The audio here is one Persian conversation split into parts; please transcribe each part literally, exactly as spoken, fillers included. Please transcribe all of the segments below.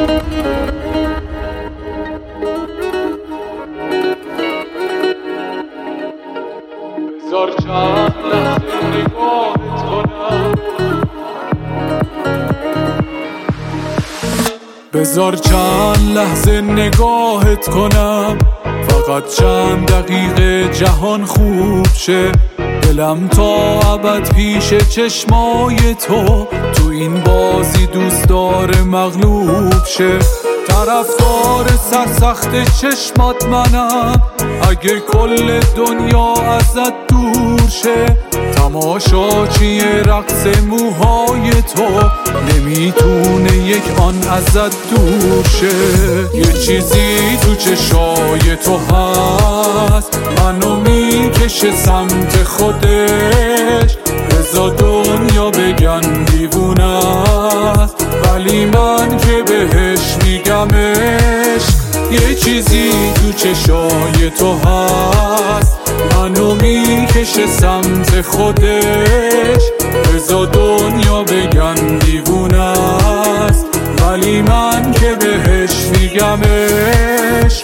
بذار چند لحظه نگاهت کنم بذار چند لحظه نگاهت کنم فقط چند دقیقه جهان خوب شه دلم تا ابد پیش چشمای تو تو این بازی دوست داره مغلوب شه طرفدار سرسخت چشمات منم اگه کل دنیا ازت دور شه تماشاچی رقص موهای تو نمیتونه یک آن ازت دور شه یه چیزی تو چشای تو هست منو میکشه سمت خودش بذار دنیا بگن دیوونه است ولی من که بهش میگمش یه چیزی تو چشای تو هست منو میکشه سمت خودش بذار دنیا بگن دیوونه است ولی من که بهش میگمش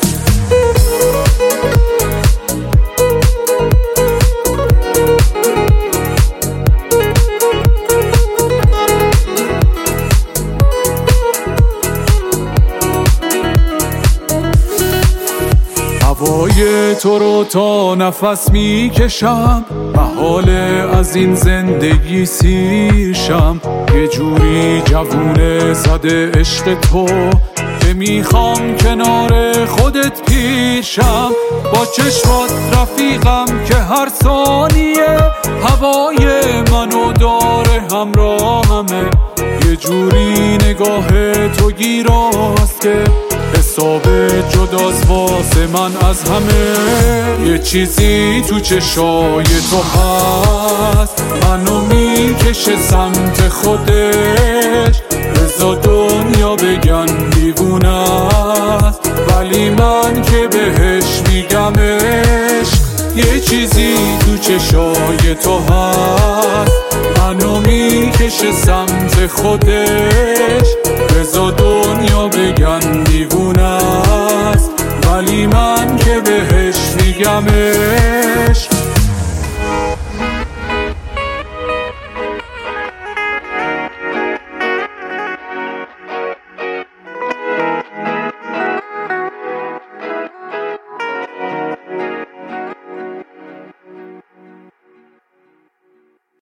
هوای تو رو تا نفس میکشم محاله از این زندگی سیرشم یه جوری جوونه زده عشق تو که میخوام کنار خودت پیشم با چشمات رفیقم که هر ثانیه هوای منو داره همراهمه یه جوری نگاه تو گیراست که حساب جداست واسه من از همه یه چیزی تو چشای تو هست منو میکشه سمت خودش بذار دنیا بگن دیوونه است ولی من که بهش میگمش یه چیزی تو چشای تو هست منو میکشه سمت خودش بذار دنیا بگن دیوونه است ولی من که بهش میگمش